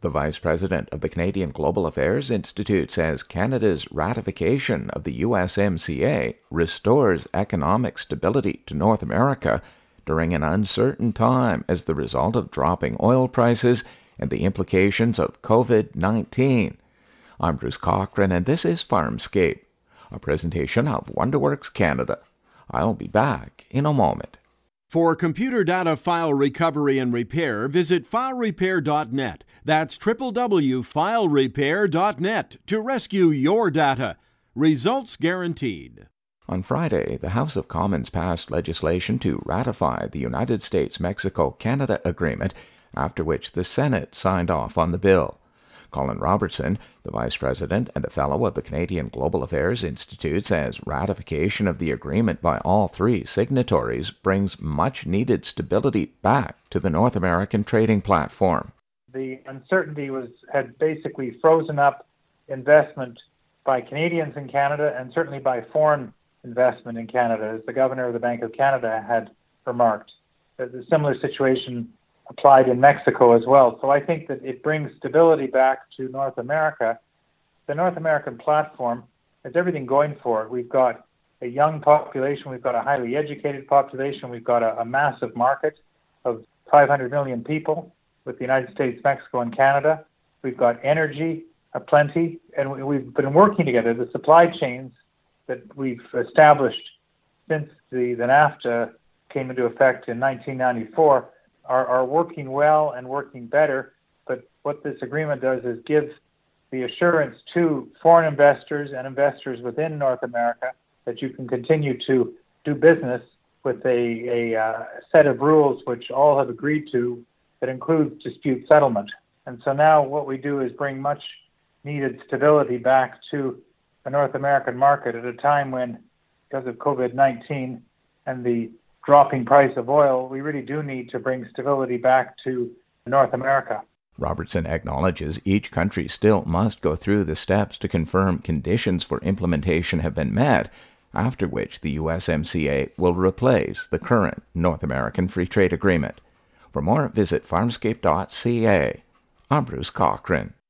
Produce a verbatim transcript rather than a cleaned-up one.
The Vice President of the Canadian Global Affairs Institute says Canada's ratification of the U S M C A restores economic stability to North America during an uncertain time as the result of dropping oil prices and the implications of covid nineteen. I'm Bruce Cochran, and this is Farmscape, a presentation of WonderWorks Canada. I'll be back in a moment. For computer data file recovery and repair, visit file repair dot net. That's w w w dot file repair dot net to rescue your data. Results guaranteed. On Friday, the House of Commons passed legislation to ratify the United States-Mexico-Canada Agreement, after which the Senate signed off on the bill. Colin Robertson, the Vice President and a Fellow of the Canadian Global Affairs Institute, says ratification of the agreement by all three signatories brings much-needed stability back to the North American trading platform. The uncertainty was had basically frozen up investment by Canadians in Canada and certainly by foreign investment in Canada, as the Governor of the Bank of Canada had remarked. A similar situation applied in Mexico as well. So I think that it brings stability back to North America. The North American platform has everything going for it. We've got a young population, we've got a highly educated population, we've got a, a massive market of five hundred million people with the United States, Mexico, and Canada. We've got energy aplenty, and we, we've been working together. The supply chains that we've established since the, the NAFTA came into effect in nineteen ninety-four Are, are working well and working better, but what this agreement does is give the assurance to foreign investors and investors within North America that you can continue to do business with a, a uh, set of rules which all have agreed to that includes dispute settlement. And so now what we do is bring much needed stability back to the North American market at a time when, because of covid nineteen and the dropping price of oil, we really do need to bring stability back to North America. Robertson acknowledges each country still must go through the steps to confirm conditions for implementation have been met, after which the U S M C A will replace the current North American Free Trade Agreement. For more, visit farmscape dot c a. I'm Bruce Cochran.